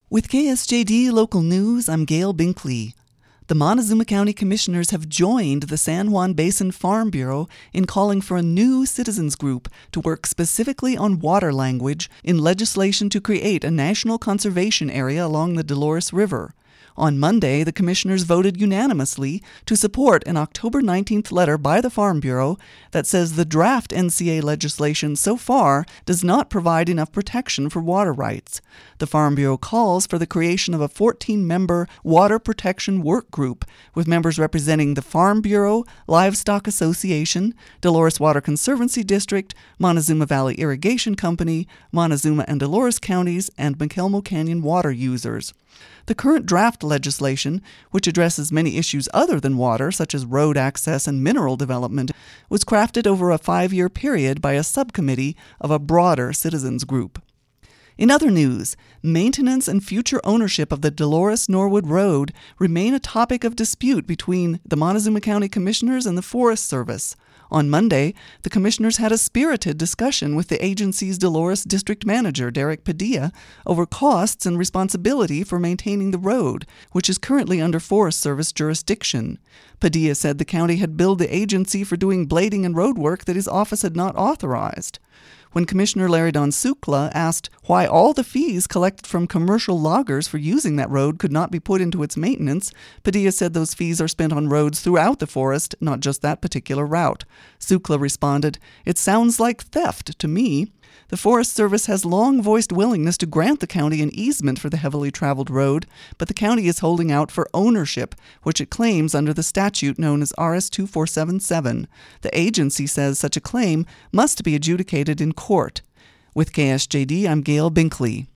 With KSJD Local News, I'm Gail Binkley. The Montezuma County Commissioners have joined the San Juan Basin Farm Bureau in calling for a new citizens group to work specifically on water language in legislation to create a national conservation area along the Dolores River. On Monday, the commissioners voted unanimously to support an October 19th letter by the Farm Bureau that says the draft NCA legislation so far does not provide enough protection for water rights. The Farm Bureau calls for the creation of a 14-member water protection work group with members representing the Farm Bureau, Livestock Association, Dolores Water Conservancy District, Montezuma Valley Irrigation Company, Montezuma and Dolores counties, and McElmo Canyon water users. The current draft legislation, which addresses many issues other than water, such as road access and mineral development, was crafted over a 5-year period by a subcommittee of a broader citizens group. In other news, maintenance and future ownership of the Dolores-Norwood Road remain a topic of dispute between the Montezuma County Commissioners and the Forest Service. On Monday, the commissioners had a spirited discussion with the agency's Dolores District Manager, Derek Padilla, over costs and responsibility for maintaining the road, which is currently under Forest Service jurisdiction. Padilla said the county had billed the agency for doing blading and road work that his office had not authorized. When Commissioner Larry Don Sukla asked why all the fees collected from commercial loggers for using that road could not be put into its maintenance, Padilla said those fees are spent on roads throughout the forest, not just that particular route. Sukla responded, "It sounds like theft to me." The Forest Service has long voiced willingness to grant the county an easement for the heavily traveled road, but the county is holding out for ownership, which it claims under the statute known as RS 2477. The agency says such a claim must be adjudicated in court. With KSJD, I'm Gail Binkley.